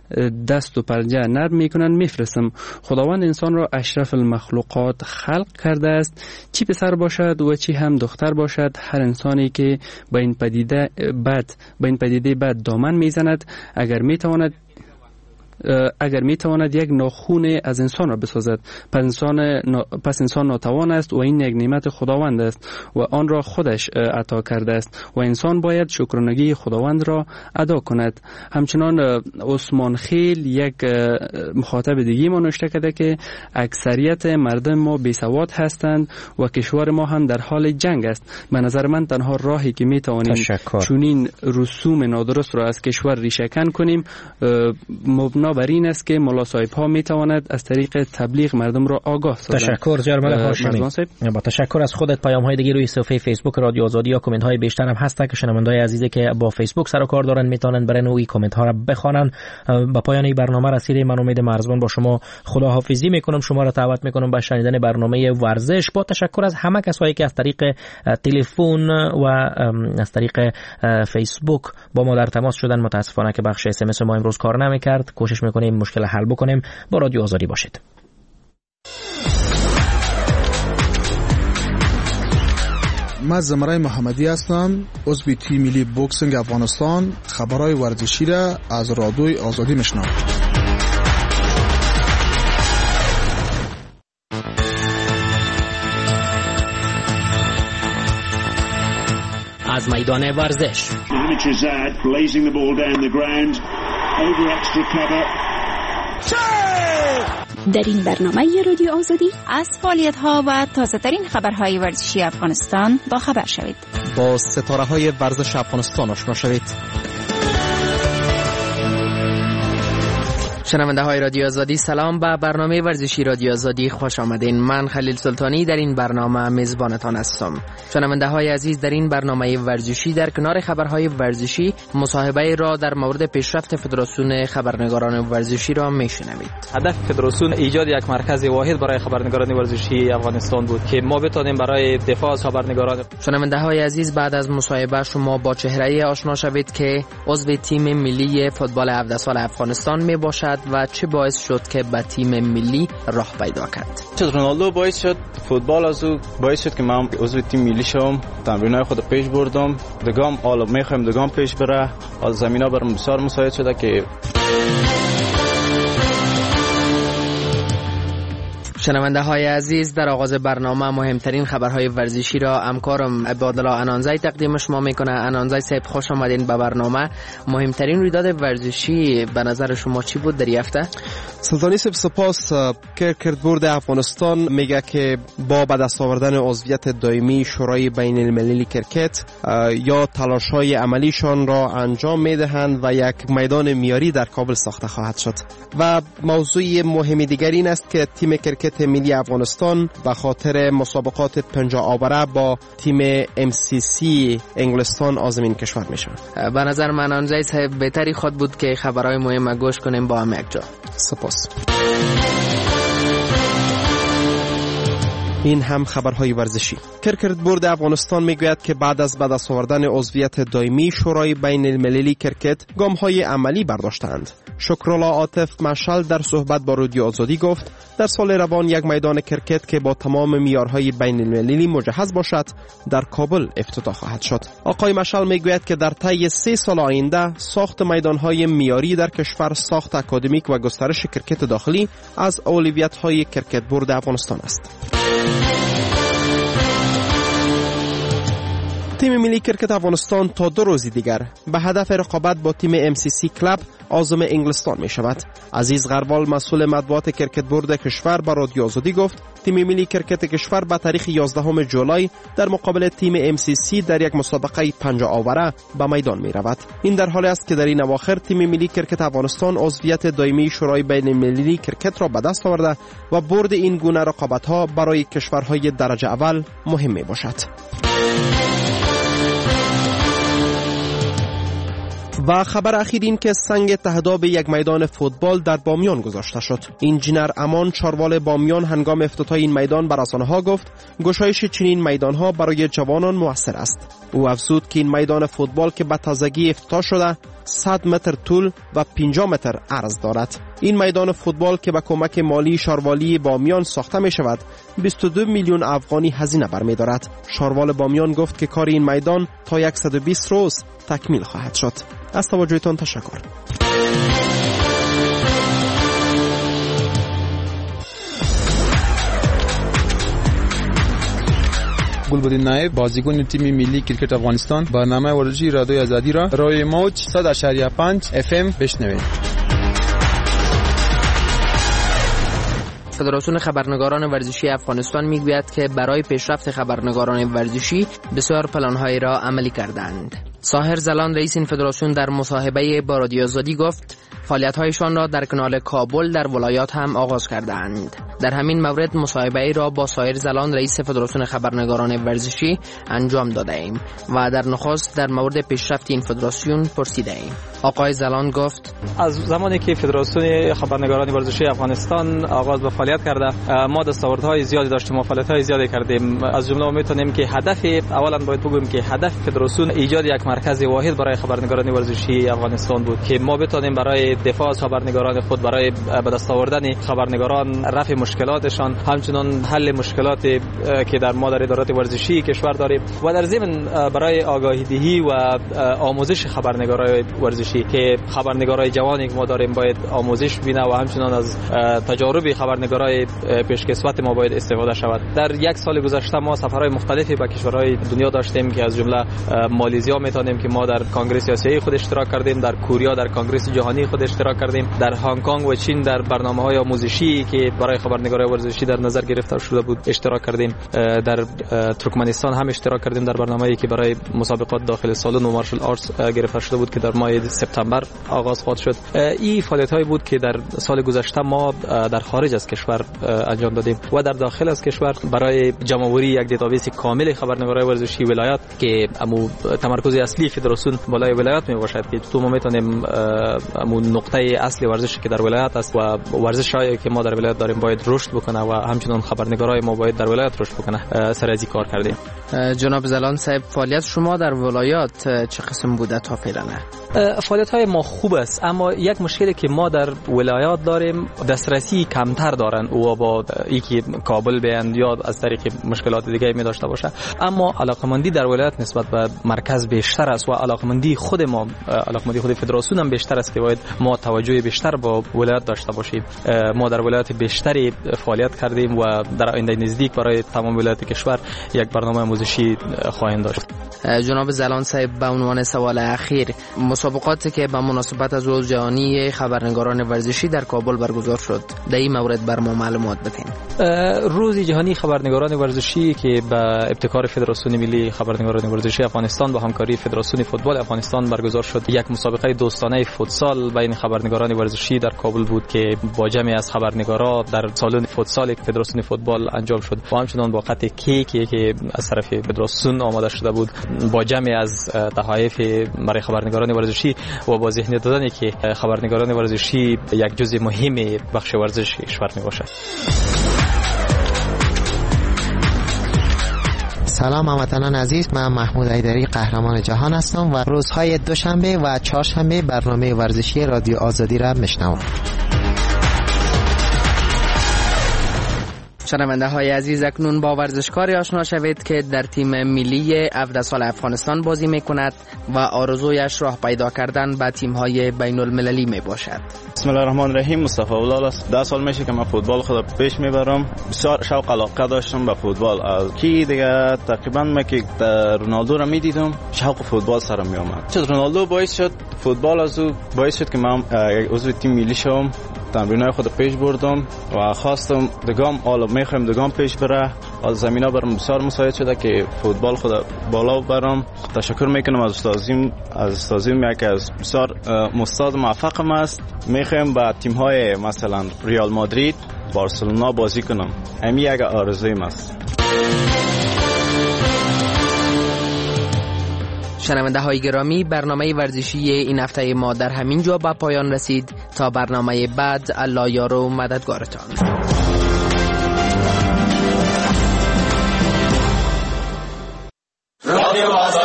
دست و پنجه نرم میکنن میفرستم. خداوند انسان را اشرف المخلوقات خلق کرده است، چی پسر باشد و چی هم دختر باشد. هر انسانی که به این پدیده بد دامن میزند، اگر میتواند یک ناخون از انسان را بسازد، پس انسان ناتوان است و این یک نعمت خداوند است و آن را خودش عطا کرده است و انسان باید شکرانگی خداوند را ادا کند. همچنان عثمان خیل یک مخاطب دیگه ما نوشته کرده که اکثریت مردم ما بیسواد هستند و کشور ما هم در حال جنگ است. به نظر من تنها راهی که میتوانیم چنین رسوم نادرست را از کشور ریشه‌کن کنیم مبنا بر این است که ملا صاحب ها می تواند از طریق تبلیغ مردم را آگاه سازند. تشکر جرمال هاشمی. با تشکر از خودت. پیام های دیگه روی صفحه فیسبوک رادیو آزادی یا کامنت های بیشتر هم هست که شنوندای عزیزی که با فیسبوک سر و کار دارن میتونن برن و کامنت ها را بخوانن. با پایان این برنامه رسیدیم. من امید مرزبان با شما خداحافظی میکنم. شما را دعوت میکنم به شنیدن برنامه ورزش. با تشکر از همه کسایی که از طریق تلفن و از طریق فیسبوک با ما در تماس شدن. متاسفانه که بخش اس ام اس ما امروز کار نمیکرد. کوشش میکنیم مشکل حل بکنیم. با رادیو آزادی باشید. من زمرای محمدی هستم، عضو تیم ملی بوکسینگ افغانستان. خبرهای ورزشی را از رادیوی آزادی میشنوم. از میدان ورزش در این برنامه رادیو آزادی از فعالیت‌ها و تازه‌ترین خبرهای ورزشی افغانستان با خبر شوید. با ستاره‌های ورزش افغانستان آشنا شوید. شنونده های رادیو آزادی سلام. به برنامه ورزشی رادیو آزادی خوش آمدین. من خلیل سلطانی در این برنامه میزبانتان هستم. شنونده های عزیز، در این برنامه ورزشی در کنار خبرهای ورزشی مصاحبه را در مورد پیشرفت فدراسیون خبرنگاران ورزشی را میشنوید. هدف فدراسیون ایجاد یک مرکز واحد برای خبرنگاران ورزشی افغانستان بود که ما بتوانیم برای دفاع از خبرنگاران. شنونده های عزیز، بعد از مصاحبه شما با چهره آشنا شوید که عضو تیم ملی فوتبال 17 سال افغانستان می باشد و چه باعث شد که به تیم ملی راه پیدا کرد. رونالدو باعث شد، فوتبال از او باعث شد که من عضو تیم ملی شوم. تمرینای خود پیش بردم. دگام حالا میخوایم دگام پیش بره. از زمینا برام بسیار مساعد شده که شنونده های عزیز، در آغاز برنامه مهمترین خبرهای ورزشی را همکارم عبادالله انانزی تقدیم شما میکنه. انانزی صاحب خوش آمدین به برنامه. مهمترین رویداد ورزشی به نظر شما چی بود در این هفته؟ سلطانی صاحب سپاس. کرکټ افغانستان میگه که با به دست آوردن عضویت دائمی شورای بین المللی کرکت یا تلاش‌های عملیشان را انجام میدهند و یک میدان معیاری در کابل ساخته خواهد شد. و موضوع مهم دیگر این است که تیم کرکت ملی افغانستان به خاطر مسابقات 50 آوره با تیم MCC انگلستان عازم این کشور میشن. به نظر من انانزی صاحب بهتری خود بود که خبرهای مهم گوش کنیم با هم یک جا. سپاس. این هم خبرهای ورزشی. کرکت افغانستان میگوید که بعد از به دست آوردن عضویت دائمی شورای بین المللی کرکت گام‌های عملی برداشتند. شکرالله عاطف مشعل در صحبت با رادیو آزادی گفت در سال روان یک میدان کرکت که با تمام معیارهای بین المللی مجهز باشد در کابل افتتاح خواهد شد. آقای مشعل میگوید که در طی 3 سال آینده ساخت میدانهای معیاری در کشور، ساخت اکادمیک و گسترش کرکت داخلی از اولویت‌های کرکت بورد افغانستان است. تیم ملی کرکت افغانستان تا 2 روز دیگر به هدف رقابت با تیم MCC کلاب عازم انگلستان می شود. عزیز غروال مسئول مطبوعات کرکت بورد کشور به رادیو آزادی گفت تیم ملی کرکت کشور به تاریخ 11 جولای در مقابل تیم MCC در یک مسابقه 50 آوره به میدان می رود. این در حالی است که در این اواخر تیم ملی کرکت افغانستان عضویت دائمی شورای بین المللی کرکت را به دست آورده و برد این گونه رقابت ها برای کشورهای درجه اول مهم می باشد. و خبر اخیر این که سنگ تهداب یک میدان فوتبال در بامیان گذاشته شد. انجینر امان چاروال بامیان هنگام افتتاح این میدان به رسانه‌ها گفت گشایش چنین میدان‌ها برای جوانان مؤثر است. او افزود که این میدان فوتبال که به تازگی افتتاح شده 100 متر طول و 50 متر عرض دارد. این میدان فوتبال که با کمک مالی شاروالی بامیان ساخته می شود 22 میلیون افغانی هزینه برمی دارد. شاروال بامیان گفت که کار این میدان تا 120 روز تکمیل خواهد شد. از توجهتان تشکر. گلبدین نایب بازیکن تیم ملی کرکت افغانستان برنامه ورزشی رادیو آزادی را روی موج 100.5 FM بشنوید. فدراسیون خبرنگاران ورزشی افغانستان میگوید که برای پیشرفت خبرنگاران ورزشی بسیار پلان‌هایی را عملی کردند. ساحر زلان رئیس این فدراسیون در مصاحبه با رادیو آزادی گفت فعالیت‌هایشان را در کانال کابل در ولایات هم آغاز کردند. در همین مورد مصاحبه‌ای را با ساحر زلان رئیس فدراسیون خبرنگاران ورزشی انجام داده ایم و در نخست در مورد پیشرفت این فدراسیون پرسیده ایم. آقای زلان گفت از زمانی که فدراسیون خبرنگاران ورزشی افغانستان آغاز به فعالیت کرده ما دستاوردهای زیادی داشتیم و فعالیت‌های زیادی کردیم. از جمله می‌تونیم که هدف اولا باید بگویم که هدف فدراسیون ایجاد یک مرکز واحد برای خبرنگاران ورزشی افغانستان بود که ما بتونیم برای دفاع از خبرنگاران خود، برای به دست آوردن خبرنگاران، رفع مشکلاتشان، همچنین حل مشکلاتی که در ما در ادارات ورزشی کشور داریم و در ضمن برای آگاهی دهی و آموزش خبرنگارای ورزشی که خبرنگارای جوانی که ما داریم باید آموزش ببینه و همچنین از تجارب خبرنگارای پیشکسوت ما باید استفاده شود. در یک سال گذشته ما سفرهای مختلفی به کشورهای دنیا داشتیم که از جمله مالزیا میتونیم که ما در کنگره آسیایی خود اشتراک کردیم، در کوریا در کنگره جهانی خود اشتراک کردیم، در هنگ کنگ و چین در برنامه‌های آموزشی که برای خبرنگارای ورزشی در نظر گرفته شده بود اشتراک کردیم. در ترکمنستان هم اشتراک کردیم در برنامه‌ای که برای مسابقات داخل سالن و مارشال آرتس گرفته شده بود که در ماه سپتامبر آغاز خواهد شد. این فعالیت‌هایی بود که در سال گذشته ما در خارج از کشور انجام دادیم و در داخل از کشور برای جمع‌آوری یک دیتابیس کامل خبرنگارای ورزشی ولایات که تمرکز اصلی فدراسیون بالای ولایات میباشد که تو ما میتونیم نقطه اصلی ورزشی که در ولایت است و ورزشایی که ما در ولایت داریم باید رشد بکنه و همچنین خبرنگارای ما باید در ولایت رشد بکنه. سر از این کار کردیم. جناب زلان صاحب فعالیت شما در ولایات چه قسم بوده تا فعلا؟ فعالیت‌های ما خوب است، اما یک مشکلی که ما در ولایات داریم دسترسی کمتر دارن و با یکی کابل بیان یا از طریق مشکلات دیگه می داشته باشه. اما علاقمندی در ولایت نسبت به مرکز بیشتر است و علاقمندی خود ما، علاقمندی خود فدراسیون هم بیشتر است که باید ما توجه بیشتر با ولایت داشته باشیم. ما در ولایت بیشتری فعالیت کردیم و در آینده نزدیک برای تمام ولایت کشور یک برنامه آموزشی خواهیم داشت. جناب زلان صاحب به عنوان سوال اخیر، مسابقاتی که به مناسبت از روز جهانی خبرنگاران ورزشی در کابل برگزار شد در این مورد بر ما معلومات بدین. روز جهانی خبرنگاران ورزشی که به ابتکار فدراسیون ملی خبرنگاران ورزشی افغانستان با همکاری فدراسیون فوتبال افغانستان برگزار شد. یک مسابقه دوستانه فوتسال بین خبرنگاران ورزشی در کابل بود که با جمعی از خبرنگارا در سالن فوتسال فدراسیون فوتبال انجام شد و همچنین با خط کیکی که از طرف فدراسیون آماده شده بود با جمعی از تحایف برای خبرنگاران ورزشی و با ذهنیت دادن که خبرنگاران ورزشی یک جزء مهم بخش ورزش کشور میباشد. سلام هموطنان عزیز، من محمود ایدری قهرمان جهان هستم و روزهای دوشنبه و چهارشنبه برنامه ورزشی رادیو آزادی را میشنوم. شنونده های عزیز، اکنون با ورزشکاری آشنا شوید که در تیم ملی 17 سال افغانستان بازی می کند و آرزویش راه پیدا کردن به تیم های بین المللی می باشد. بسم الله الرحمن الرحیم. مصطفی اولال است. 10 سال میشه که من فوتبال خود پیش میبرم. بسیار شوق علاقه داشتم به فوتبال. از کی دیگه تقریبا من که رونالدو را میدیدم شوق فوتبال سرم می اومد. چون رونالدو باعث شد فوتبال از او باعث شد که من عضو تیم ملی شوم. تمرینای خود پیش بردم و خواستم دگام حالا میخوایم دگام پیش بره. از زمینا برام بسیار مساعد شده که فوتبال خود بالا برم. تشکر میکنم از استادیم که از بسیار استاد موفقم است. میخوایم با تیم های مثلا ریال مادرید، بارسلونا بازی کنم. همین یک آرزویم است. شنونده های گرامی، برنامه ورزشی این هفته ما در همین جا به پایان رسید. تا برنامه بعد، الله یار و مددگارتان. رادیو